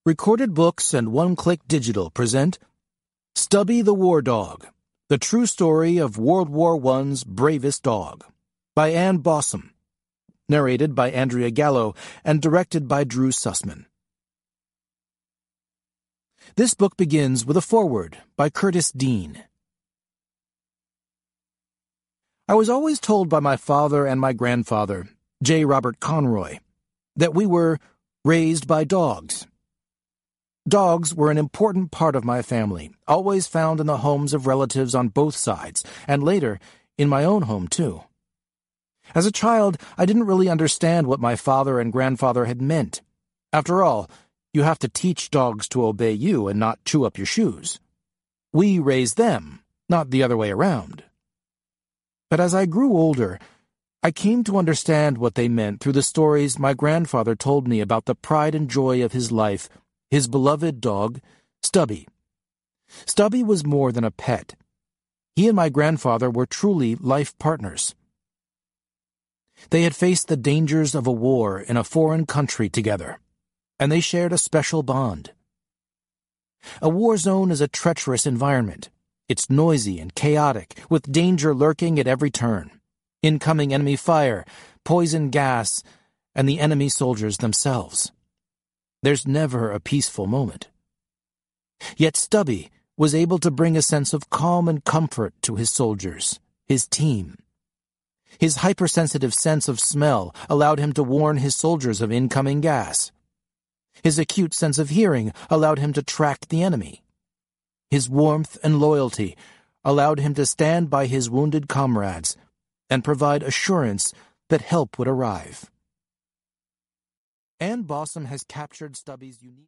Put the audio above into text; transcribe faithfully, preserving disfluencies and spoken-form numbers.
Recorded Books and One Click Digital present Stubby the War Dog, The True Story of World War One's Bravest Dog, by Ann Bossom, narrated by Andrea Gallo and directed by Drew Sussman. This book begins with a foreword by Curtis Dean. I was always told by my father and my grandfather, J. Robert Conroy, that we were raised by dogs. Dogs were an important part of my family, always found in the homes of relatives on both sides, and later, in my own home, too. As a child, I didn't really understand what my father and grandfather had meant. After all, you have to teach dogs to obey you and not chew up your shoes. We raise them, not the other way around. But as I grew older, I came to understand what they meant through the stories my grandfather told me about the pride and joy of his life, his beloved dog, Stubby. Stubby was more than a pet. He and my grandfather were truly life partners. They had faced the dangers of a war in a foreign country together, and they shared a special bond. A war zone is a treacherous environment. It's noisy and chaotic, with danger lurking at every turn. Incoming enemy fire, poison gas, and the enemy soldiers themselves. There's never a peaceful moment. Yet Stubby was able to bring a sense of calm and comfort to his soldiers, his team. His hypersensitive sense of smell allowed him to warn his soldiers of incoming gas. His acute sense of hearing allowed him to track the enemy. His warmth and loyalty allowed him to stand by his wounded comrades and provide assurance that help would arrive. Ann Bossom has captured Stubby's unique